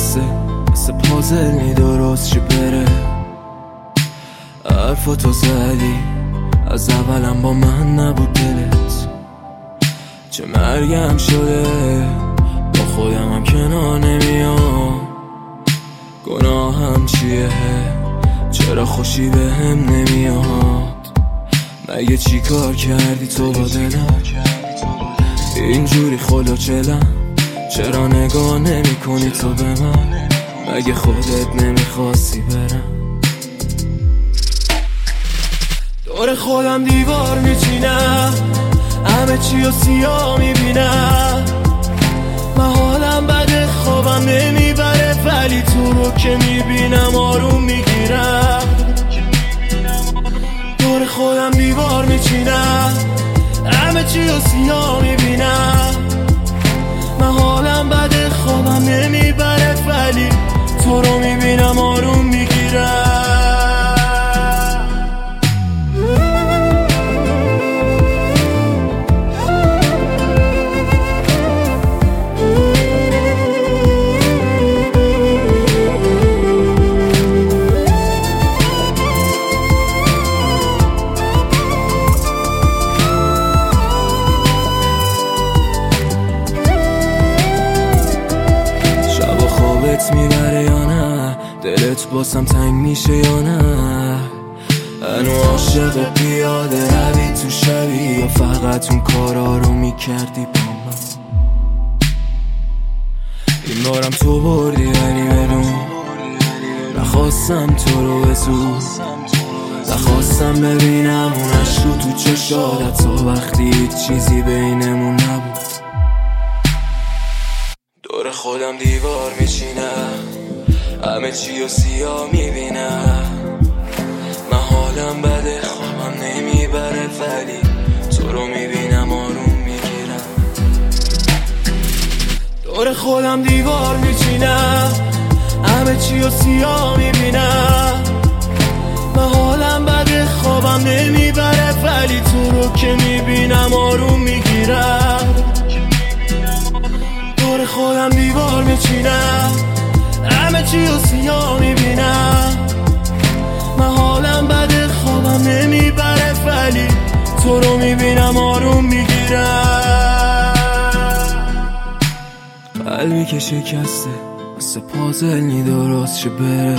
شکسته مثل پازل درست چی بره. حرفاتو زدی از اولم با من نبود دلت، چه مرگم شده با خودم هم کنار نمیام. گناهم چیه؟ چرا خوشی به هم نمیاد؟ مگه چی کار کردی تو با دلم؟ اینجوری خلوچلم، چرا نگاه نمی کنی تو به من؟ مگه خودت نمیخواستی برم؟ دور خودم دیوار میچینم، همه چی و سیاه میبینم. من حالم بده خوابم نمیبره، ولی تو رو که میبینم آروم میگیرم. دور خودم دیوار میچینم، همه چی و سیاه میبینم. من حالم بده خوابم نمیبره، ولی تو رو میبینم آروم میگیرم. میبره یا نه؟ دلت باسم تنگ میشه یا نه؟ هنو عاشق پیاده روی تو شبی، یا فقط اون کارا رو میکردی با من؟ این بارم تو بردی ولی بدون، نخواستم تو رو بزود، نخواستم ببینم اون عشق تو چشادت تا وقتی هیچ چیزی بینمون نبود. دور خودم دیوار میچینم، همه چی و سیاه میبینم. من حالم بده خوابم نمیبره، ولی تو رو میبینم آروم میگیرم. دور خودم دیوار میچینم، همه چی و سیاه میبینم. من حالم بده خوابم نمیبره، ولی تو رو که میبینم آروم میگیرم. دور خودم دیوار میچینم، همه چی و سیاه میبینم. من حالم بده خوابم نمیبره، ولی تو رو میبینم آروم میگیرم. قلبی که شکسته مثل پازل درست چه بره.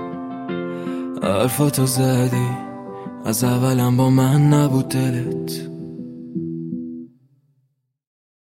حرفاتو زدی از اولم با من نبود دلت،